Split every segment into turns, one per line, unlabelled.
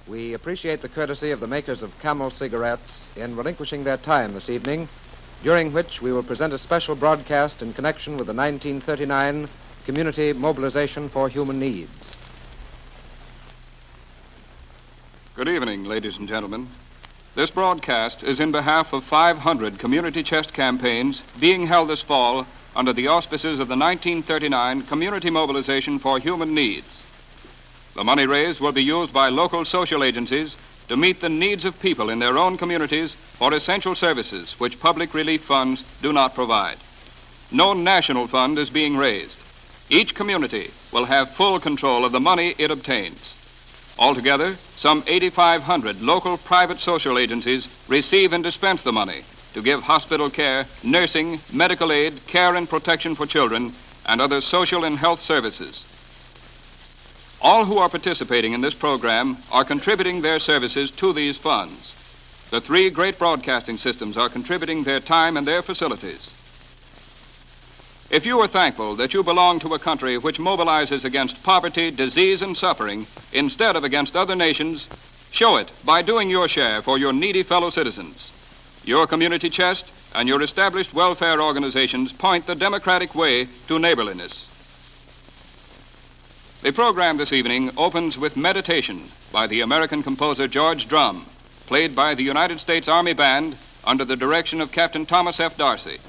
We appreciate the courtesy of the makers of Camel cigarettes in relinquishing their time this evening, during which we will present a special broadcast in connection with the 1939 Community Mobilization for Human Needs.
Good evening, ladies and gentlemen. This broadcast is in behalf of 500 community chest campaigns being held this fall under the auspices of the 1939 Community Mobilization for Human Needs. The money raised will be used by local social agencies to meet the needs of people in their own communities for essential services which public relief funds do not provide. No national fund is being raised. Each community will have full control of the money it obtains. Altogether, some 8,500 local private social agencies receive and dispense the money to give hospital care, nursing, medical aid, care and protection for children, and other social and health services. All who are participating in this program are contributing their services to these funds. The three great broadcasting systems are contributing their time and their facilities. If you are thankful that you belong to a country which mobilizes against poverty, disease, and suffering instead of against other nations, show it by doing your share for your needy fellow citizens. Your community chest and your established welfare organizations point the democratic way to neighborliness. The program this evening opens with Meditation by the American composer George Drum, played by the United States Army Band under the direction of Captain Thomas F. Darcy.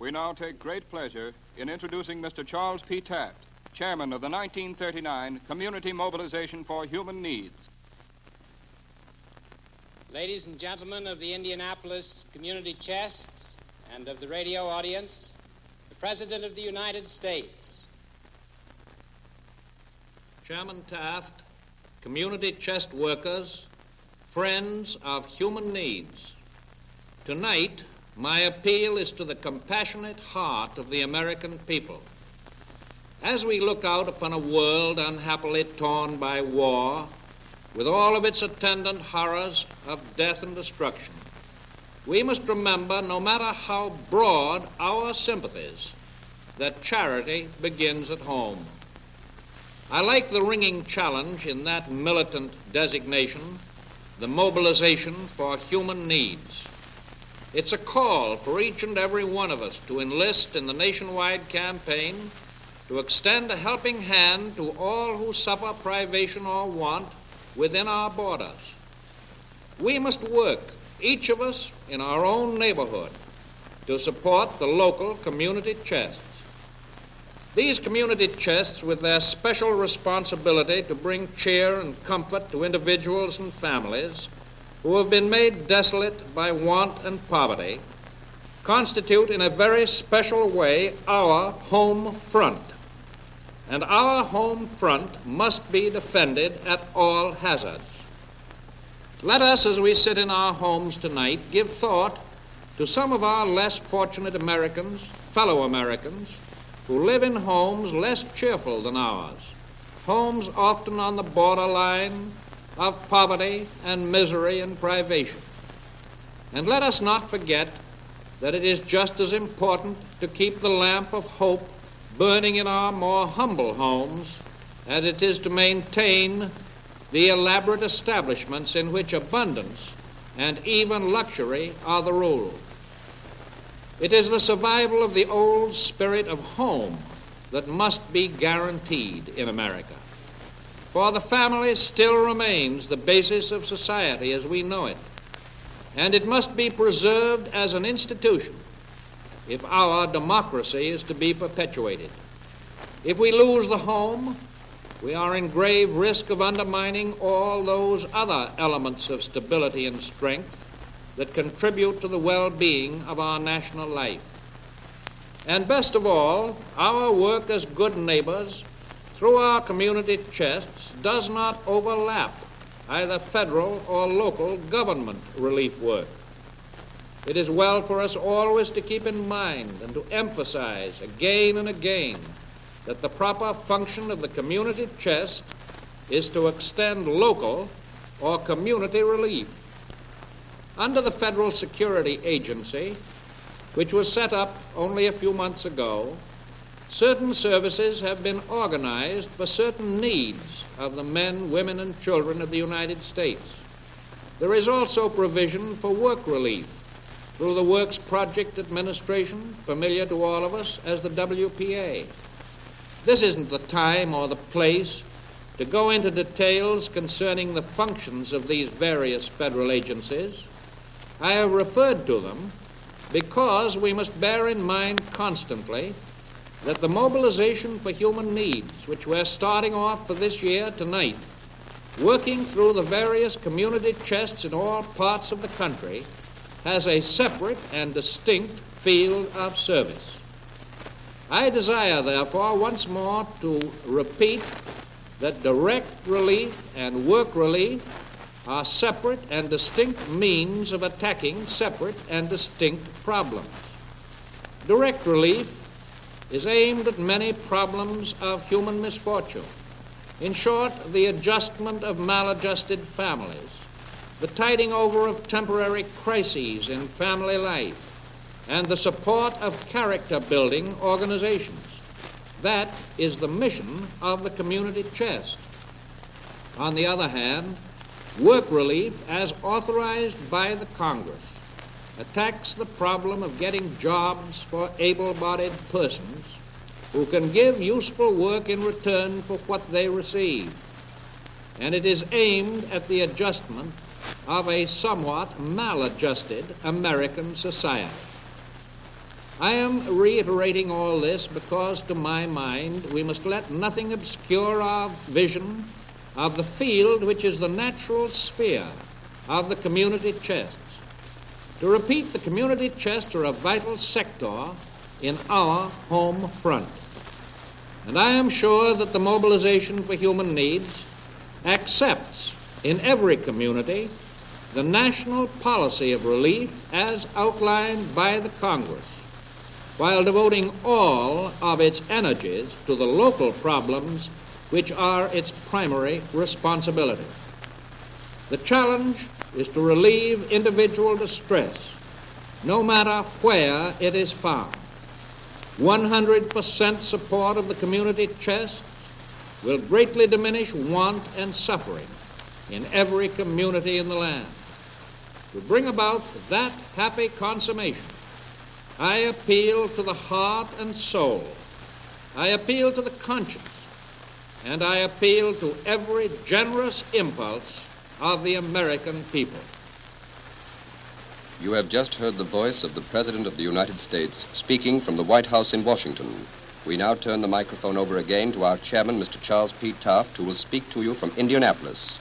we now take great pleasure in introducing Mr. Charles P. Taft, chairman of the 1939 Community Mobilization for Human Needs.
Ladies and gentlemen of the Indianapolis Community Chests and of the radio audience, the President of the United States.
Chairman Taft, community chest workers, friends of human needs. Tonight, my appeal is to the compassionate heart of the American people. As we look out upon a world unhappily torn by war, with all of its attendant horrors of death and destruction, we must remember, no matter how broad our sympathies, that charity begins at home. I like the ringing challenge in that militant designation, the mobilization for human needs. It's a call for each and every one of us to enlist in the nationwide campaign to extend a helping hand to all who suffer privation or want within our borders. We must work, each of us in our own neighborhood, to support the local community chests. These community chests, with their special responsibility to bring cheer and comfort to individuals and families who have been made desolate by want and poverty, constitute in a very special way our home front. And our home front must be defended at all hazards. Let us, as we sit in our homes tonight, give thought to some of our less fortunate Americans, fellow Americans, who live in homes less cheerful than ours, homes often on the borderline of poverty and misery and privation. And let us not forget that it is just as important to keep the lamp of hope burning in our more humble homes as it is to maintain the elaborate establishments in which abundance and even luxury are the rule. It is the survival of the old spirit of home that must be guaranteed in America. For the family still remains the basis of society as we know it, and it must be preserved as an institution if our democracy is to be perpetuated. If we lose the home, we are in grave risk of undermining all those other elements of stability and strength that contribute to the well-being of our national life. And best of all, our work as good neighbors through our community chests does not overlap either federal or local government relief work. It is well for us always to keep in mind and to emphasize again and again that the proper function of the community chest is to extend local or community relief. Under the Federal Security Agency, which was set up only a few months ago, certain services have been organized for certain needs of the men, women, and children of the United States. There is also provision for work relief through the Works Project Administration, familiar to all of us as the WPA. This isn't the time or the place to go into details concerning the functions of these various federal agencies. I have referred to them because we must bear in mind constantly that the mobilization for human needs, which we're starting off for this year tonight, working through the various community chests in all parts of the country, has a separate and distinct field of service. I desire, therefore, once more to repeat that direct relief and work relief are separate and distinct means of attacking separate and distinct problems. Direct relief is aimed at many problems of human misfortune. In short, the adjustment of maladjusted families, the tiding over of temporary crises in family life, and the support of character-building organizations. That is the mission of the community chest. On the other hand, work relief, as authorized by the Congress, attacks the problem of getting jobs for able-bodied persons who can give useful work in return for what they receive. And it is aimed at the adjustment of a somewhat maladjusted American society. I am reiterating all this because, to my mind, we must let nothing obscure our vision of the field which is the natural sphere of the community chests. To repeat, the community chests are a vital sector in our home front. And I am sure that the Mobilization for Human Needs accepts in every community the national policy of relief as outlined by the Congress, while devoting all of its energies to the local problems which are its primary responsibility. The challenge is to relieve individual distress, no matter where it is found. 100% support of the community chest will greatly diminish want and suffering in every community in the land. To bring about that happy consummation, I appeal to the heart and soul, I appeal to the conscience, and I appeal to every generous impulse of the American people.
You have just heard the voice of the President of the United States speaking from the White House in Washington. We now turn the microphone over again to our chairman, Mr. Charles P. Taft, who will speak to you from Indianapolis.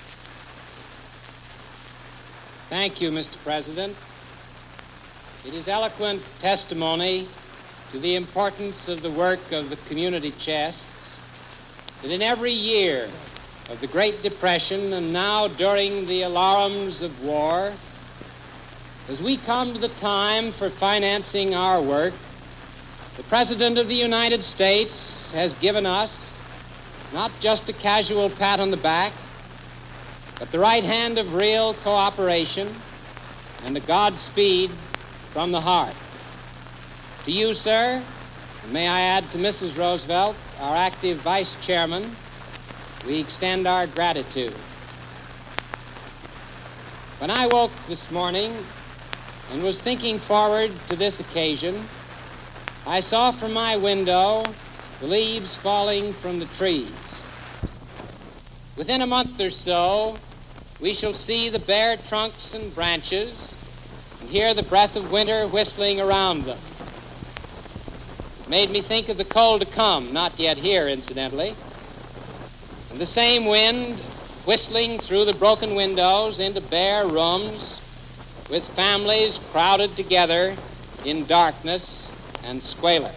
Thank you, Mr. President. It is eloquent testimony to the importance of the work of the community chests that in every year of the Great Depression and now during the alarums of war, as we come to the time for financing our work, the President of the United States has given us not just a casual pat on the back, but the right hand of real cooperation and a Godspeed from the heart. To you, sir, and may I add to Mrs. Roosevelt, our active vice chairman, we extend our gratitude. When I woke this morning and was thinking forward to this occasion, I saw from my window the leaves falling from the trees. Within a month or so, we shall see the bare trunks and branches and hear the breath of winter whistling around them. It made me think of the cold to come, not yet here, incidentally, and the same wind whistling through the broken windows into bare rooms with families crowded together in darkness and squalor.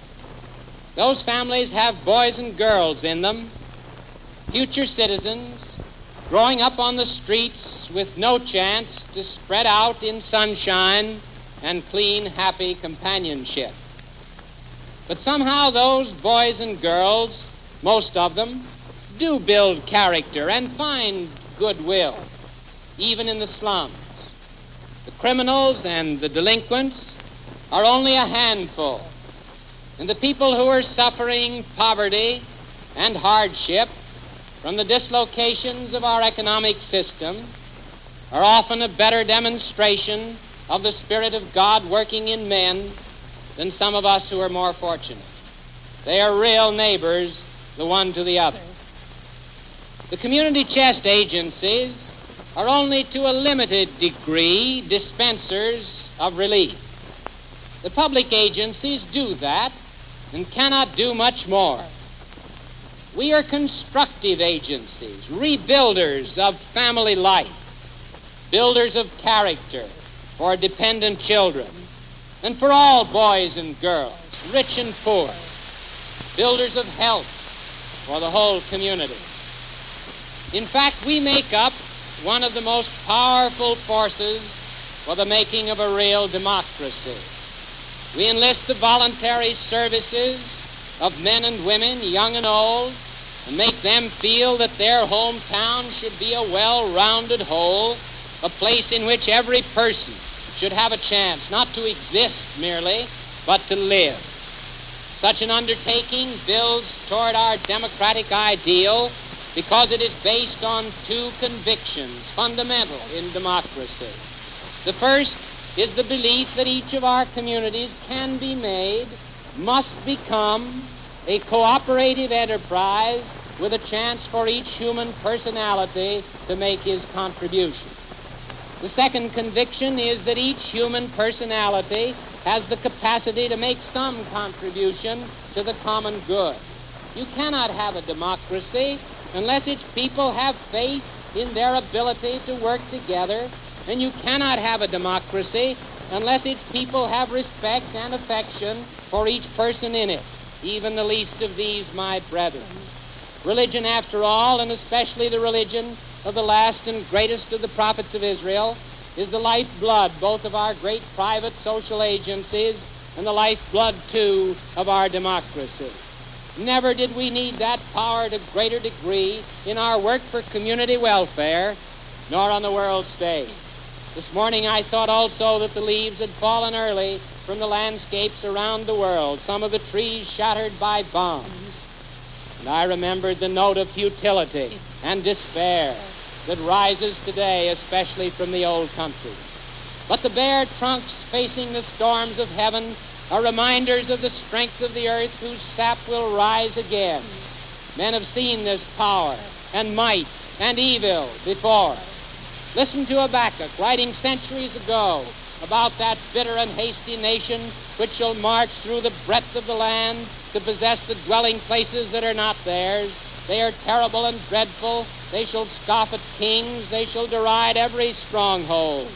Those families have boys and girls in them, future citizens, growing up on the streets with no chance to spread out in sunshine and clean, happy companionship. But somehow those boys and girls, most of them, do build character and find goodwill, even in the slums. The criminals and the delinquents are only a handful, and the people who are suffering poverty and hardship from the dislocations of our economic system are often a better demonstration of the Spirit of God working in men than some of us who are more fortunate. They are real neighbors, the one to the other. The community chest agencies are only to a limited degree dispensers of relief. The public agencies do that and cannot do much more. We are constructive agencies, rebuilders of family life, builders of character for dependent children, and for all boys and girls, rich and poor, builders of health for the whole community. In fact, we make up one of the most powerful forces for the making of a real democracy. We enlist the voluntary services of men and women, young and old, and make them feel that their hometown should be a well-rounded whole, a place in which every person should have a chance not to exist merely, but to live. Such an undertaking builds toward our democratic ideal because it is based on two convictions, fundamental in democracy. The first is the belief that each of our communities can be made, must become, a cooperative enterprise with a chance for each human personality to make his contribution. The second conviction is that each human personality has the capacity to make some contribution to the common good. You cannot have a democracy unless its people have faith in their ability to work together, and you cannot have a democracy unless its people have respect and affection for each person in it, even the least of these, my brethren. Religion, after all, and especially the religion of the last and greatest of the prophets of Israel, is the lifeblood both of our great private social agencies and the lifeblood, too, of our democracy. Never did we need that power to greater degree in our work for community welfare, nor on the world stage. This morning I thought also that the leaves had fallen early from the landscapes around the world, some of the trees shattered by bombs. And I remembered the note of futility and despair that rises today, especially from the old country. But the bare trunks facing the storms of heaven are reminders of the strength of the earth whose sap will rise again. Men have seen this power and might and evil before. Listen to Habakkuk writing centuries ago about that bitter and hasty nation which shall march through the breadth of the land to possess the dwelling places that are not theirs. They are terrible and dreadful. They shall scoff at kings. They shall deride every stronghold.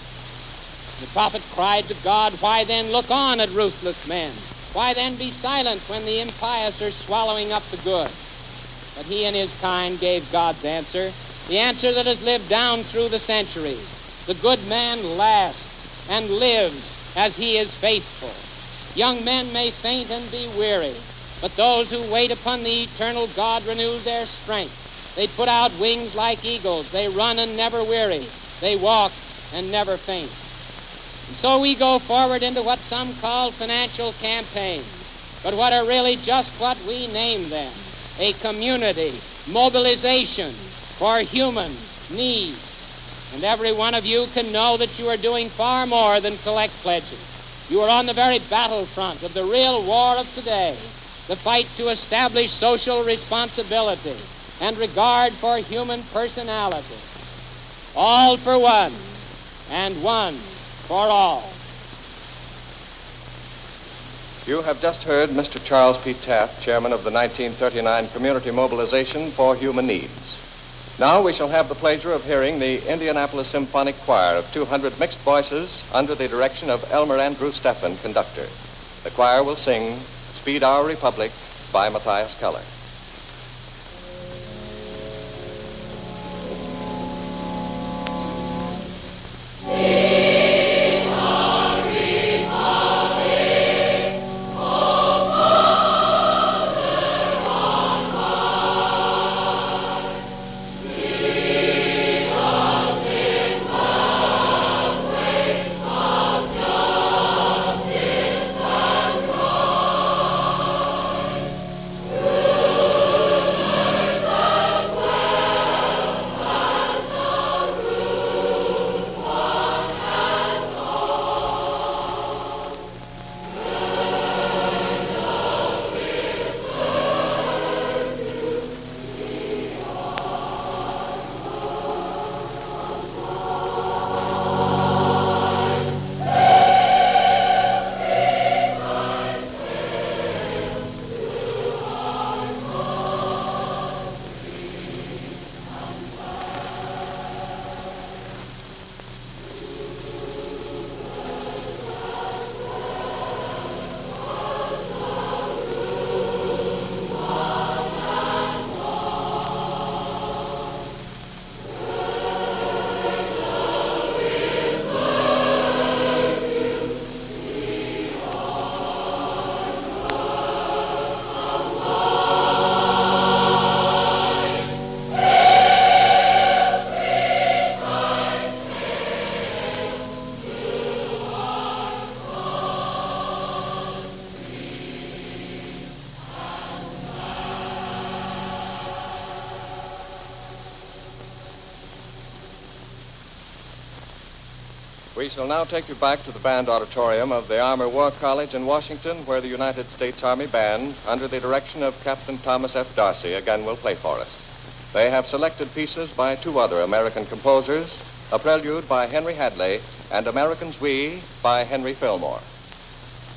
The prophet cried to God, "Why then look on at ruthless men? Why then be silent when the impious are swallowing up the good?" But he and his kind gave God's answer, the answer that has lived down through the centuries. The good man lasts and lives as he is faithful. Young men may faint and be weary, but those who wait upon the eternal God renew their strength. They put out wings like eagles. They run and never weary. They walk and never faint. And so we go forward into what some call financial campaigns, but what are really just what we name them, a community mobilization for human need. And every one of you can know that you are doing far more than collect pledges. You are on the very battlefront of the real war of today, the fight to establish social responsibility and regard for human personality. All for one, and one for all.
You have just heard Mr. Charles P. Taft, chairman of the 1939 Community Mobilization for Human Needs. Now we shall have the pleasure of hearing the Indianapolis Symphonic Choir of 200 mixed voices under the direction of Elmer Andrew Steffen, conductor. The choir will sing "Speed Our Republic" by Matthias Keller. We shall now take you back to the band auditorium of the Army War College in Washington, where the United States Army Band, under the direction of Captain Thomas F. Darcy, again will play for us. They have selected pieces by two other American composers, a prelude by Henry Hadley, and Americans We by Henry Fillmore.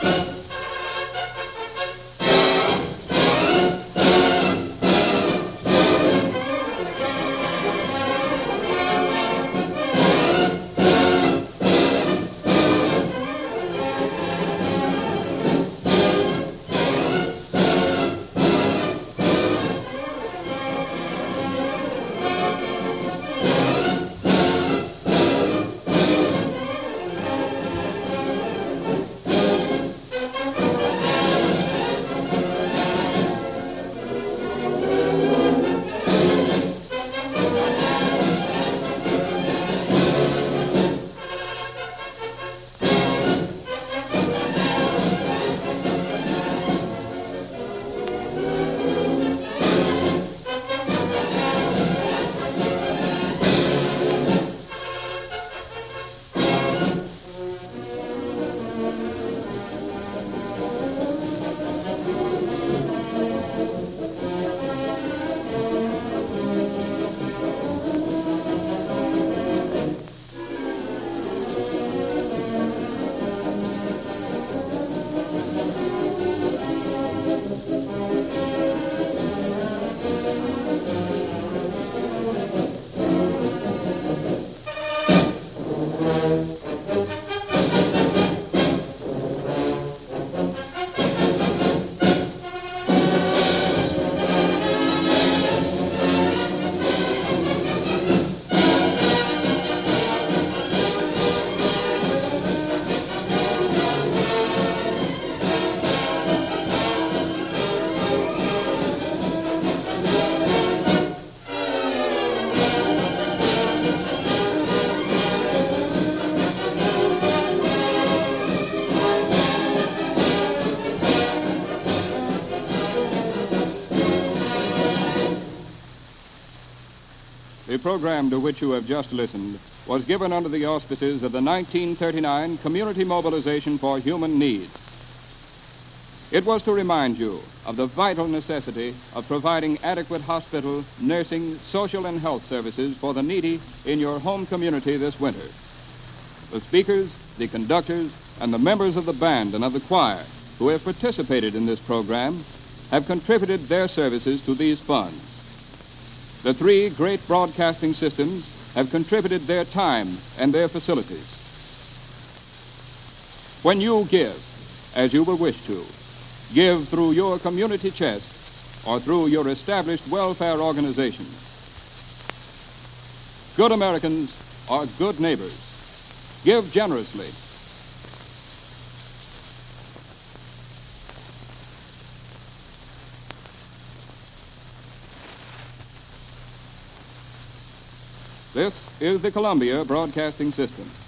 The program to which you have just listened was given under the auspices of the 1939 Community Mobilization for Human Needs. It was to remind you of the vital necessity of providing adequate hospital, nursing, social, and health services for the needy in your home community this winter. The speakers, the conductors, and the members of the band and of the choir who have participated in this program have contributed their services to these funds. The three great broadcasting systems have contributed their time and their facilities. When you give, as you will wish to, give through your community chest or through your established welfare organizations. Good Americans are good neighbors. Give generously. This is the Columbia Broadcasting System.